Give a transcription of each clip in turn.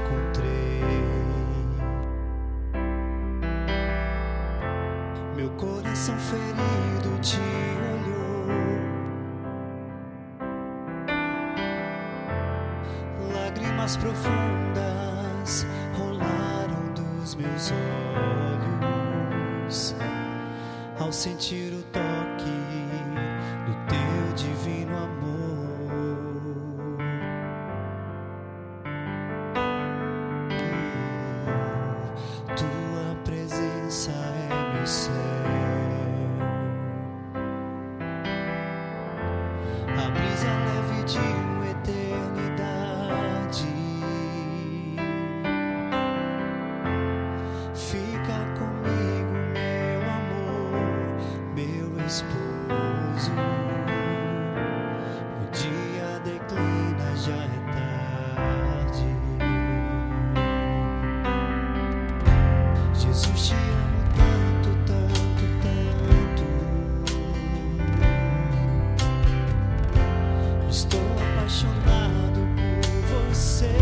encontrei. Meu coração ferido te olhou, lágrimas profundas rolaram dos meus olhos ao sentir o toque do teu divino amor. Tua presença é meu céu, a brisa leve de uma eternidade. Fica comigo, meu amor, meu esposo. O dia declina, já é tarde. Jesus, te amo tanto, tanto, tanto. Estou apaixonado por você.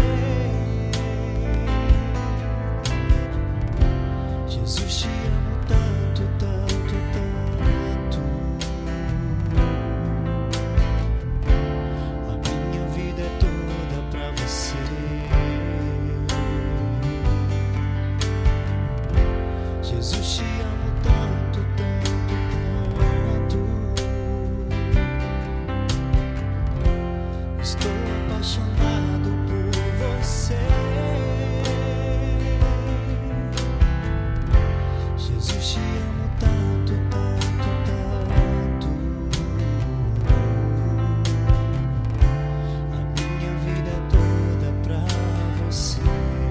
Jesus, te amo tanto, tanto, tanto. A minha vida é toda pra você. Jesus, te amo tanto, tanto, tanto. Estou apaixonado por você. Jesus, te amo tanto, tanto, tanto. A minha vida é toda pra você.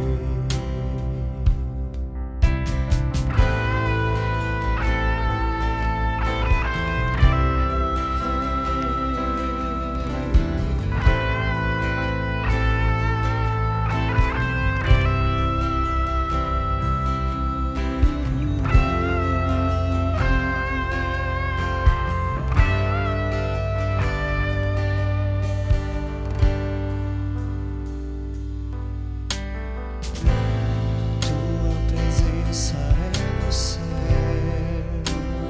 Tua presença é no céu,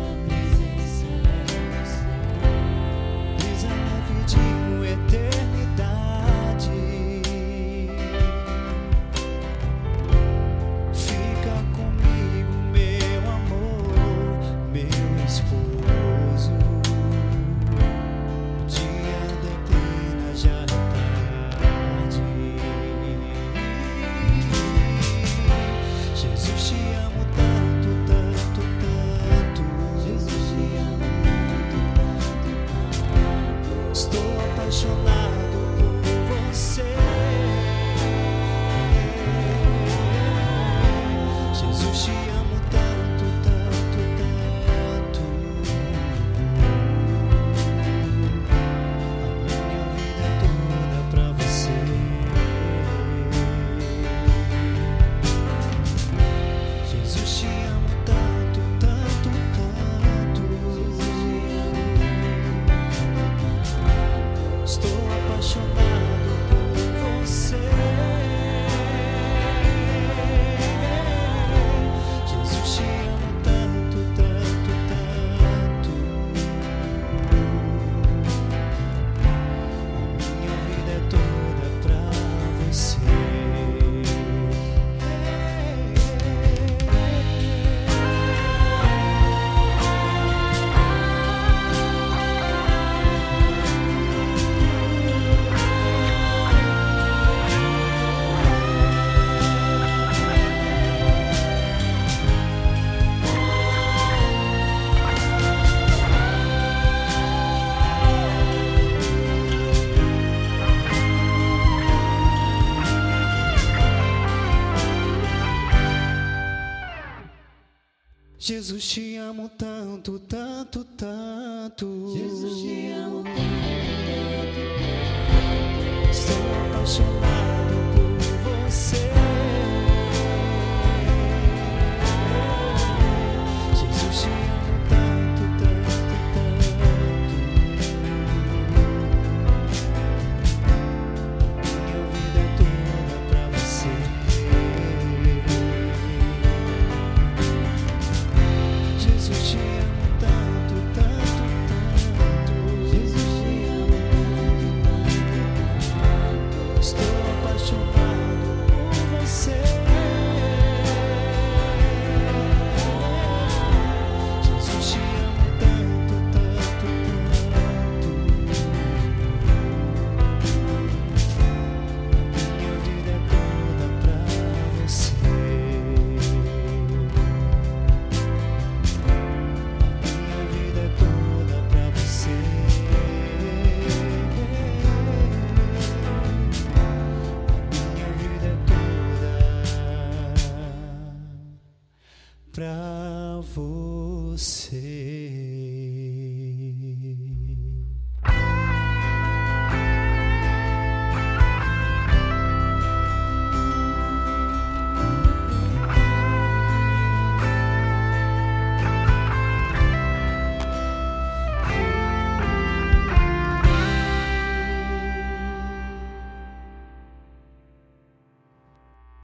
brisa leve de uma eternidade. Fica comigo, meu amor, meu esposo. O dia declina, já é tarde. Jesus, te amo tanto, tanto, tanto. Jesus, te amo tanto, tanto, tanto. Estou apaixonado por você. Jesus, te amo tanto, tanto, tanto. A minha vida é toda pra você. Jesus, te amo tanto, tanto, tanto. Estou apaixonado por você. Jesus, te amo tanto, tanto, tanto. A minha vida é toda pra você. Jesus, te amo tanto, tanto, tanto. Jesus, te amo tanto, Estou apaixonado